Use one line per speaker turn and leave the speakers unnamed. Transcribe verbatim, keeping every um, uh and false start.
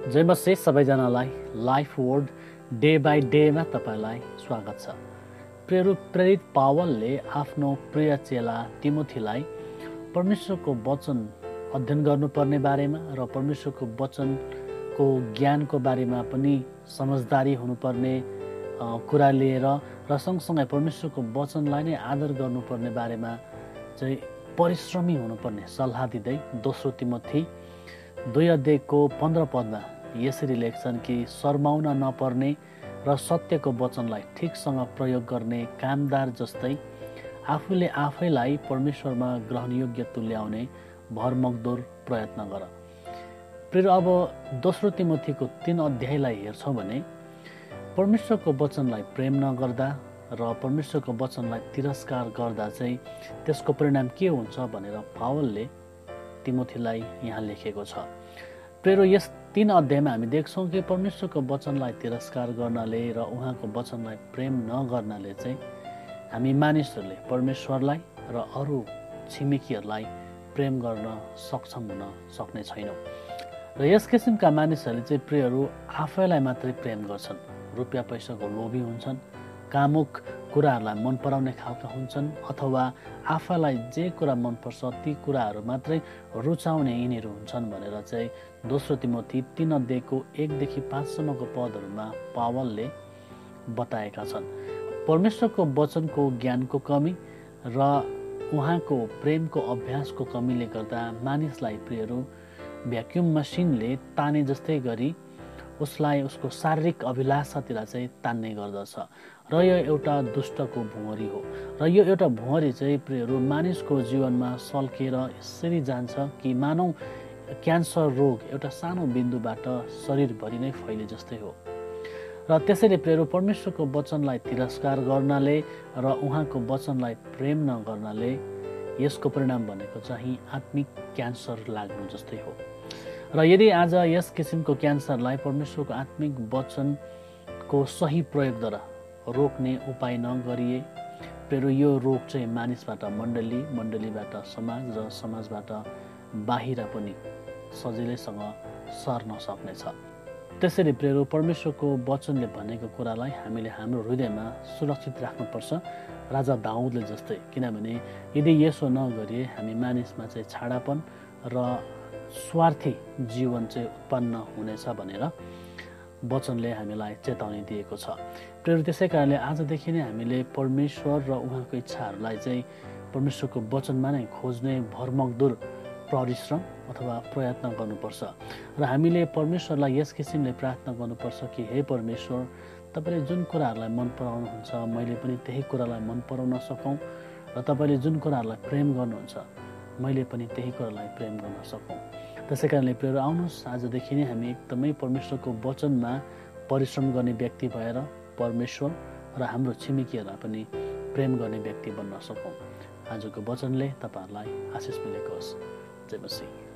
जय मसी सबैजनालाई life word day by डेमा तपाईँलाई स्वागत छ। प्रेरित प्रेरित पावलले आफ्नो प्रिय चेला तिमोथीलाई परमेश्वरको वचन अध्ययन गर्नुपर्ने बारेमा र परमेश्वरको वचनको ज्ञानको बारेमा पनि समझदारी हुनुपर्ने कुरा लिएर र सँगसँगै परमेश्वरको वचनलाई नै आदर गर्नुपर्ने बारेमा चाहिँ परिश्रमी हुनुपर्ने सल्लाह दिँदै दोस्रो तिमोथी दुई अध्यायको पन्ध्र पदमा यसरी लेख्छन् कि शर्माउन नपर्ने र सत्यको वचनलाई ठिकसँग प्रयोग गर्ने कामदार जस्तै आफूले आफैलाई परमेश्वरमा ग्रहणयोग्य तुल्याउने भरमग्दुर प्रयत्न गर। फेरि अब दोस्रो तिमोथीको तीन अध्यायलाई हेर्छौँ भने परमेश्वरको वचनलाई प्रेम नगर्दा र परमेश्वरको वचनलाई तिरस्कार गर्दा चाहिँ त्यसको परिणाम के हुन्छ भनेर पावलले तिमोथीलाई यहाँ लेखेको छ। प्रेरो यस तीन अध्यायमा हामी देख्छौँ कि परमेश्वरको वचनलाई तिरस्कार गर्नाले र उहाँको वचनलाई प्रेम नगर्नाले चाहिँ हामी मानिसहरूले परमेश्वरलाई र अरू छिमेकीहरूलाई प्रेम गर्न सक्षम हुन सक्ने छैनौँ। र यस किसिमका मानिसहरूले चाहिँ प्रियहरू आफैलाई मात्रै प्रेम गर्छन्, रुपियाँ पैसाको लोभी हुन्छन्, कामुक कुराहरूलाई मन पराउने खालका हुन्छन् अथवा आफैलाई जे कुरा मनपर्छ ती कुराहरू मात्रै रुचाउने यिनीहरू हुन्छन् भनेर चाहिँ दोस्रो तिमोथी तीन अध्यायको एकदेखि पाँचसम्मको पदहरूमा पावलले बताएका छन्। परमेश्वरको वचनको ज्ञानको कमी र उहाँको प्रेमको अभ्यासको कमीले गर्दा मानिसलाई प्रियहरू भ्याक्युम मसिनले ताने जस्तै गरी उसलाई उसको शारीरिक अभिलाषातिर चाहिँ तान्ने गर्दछ र यो एउटा दुष्टको भुँहरी हो। र यो एउटा भुँहरी चाहिँ प्रियहरू मानिसको जीवनमा सल्केर यसरी जान्छ कि मानौ क्यान्सर रोग एउटा सानो बिन्दुबाट शरीरभरि नै फैले जस्तै हो। र त्यसैले प्रियहरू परमेश्वरको वचनलाई तिरस्कार गर्नाले र उहाँको वचनलाई प्रेम नगर्नाले यसको परिणाम भनेको चाहिँ आत्मिक क्यान्सर लाग्नु जस्तै हो। र यदि आज यस किसिमको क्यान्सरलाई परमेश्वरको आत्मिक वचनको सही प्रयोगद्वारा रोक्ने उपाय नगरिए फेरि यो रोग चाहिँ मानिसबाट मण्डली, मण्डलीबाट समाज र समाजबाट बाहिर पनि सजिलैसँग सर्न सक्नेछ। त्यसरी प्रेरो परमेश्वरको वचनले भनेको कुरालाई हामीले हाम्रो हृदयमा सुरक्षित राख्नुपर्छ राजा दाउदले जस्तै, किनभने यदि यसो नगरिए हामी मानिसमा चाहिँ छाडापन र स्वार्थी जीवन चाहिँ उत्पन्न हुनेछ भनेर वचनले हामीलाई चेतावनी दिएको छ। प्रेरो त्यसै कारणले आजदेखि नै हामीले परमेश्वर र उहाँको इच्छाहरूलाई चाहिँ परमेश्वरको वचनमा नै खोज्ने भरमग्दुर परिश्रम अथवा प्रयत्न गर्नुपर्छ। र हामीले परमेश्वरलाई यस किसिमले प्रार्थना गर्नुपर्छ कि हे परमेश्वर, तपाईँले जुन कुराहरूलाई मन पराउनुहुन्छ मैले पनि त्यही कुरालाई मन पराउन सकौँ र तपाईँले जुन कुराहरूलाई प्रेम गर्नुहुन्छ मैले पनि त्यही कुरालाई प्रेम गर्न सकौँ। त्यसै कारणले प्रेर आउनुहोस् आजदेखि नै हामी एकदमै परमेश्वरको वचनमा परिश्रम गर्ने व्यक्ति भएर परमेश्वर र हाम्रो छिमेकीहरूलाई पनि प्रेम गर्ने व्यक्ति बन्न सकौँ। आजको वचनले तपाईँहरूलाई आशिष मिलेको होस्। जय मसीह।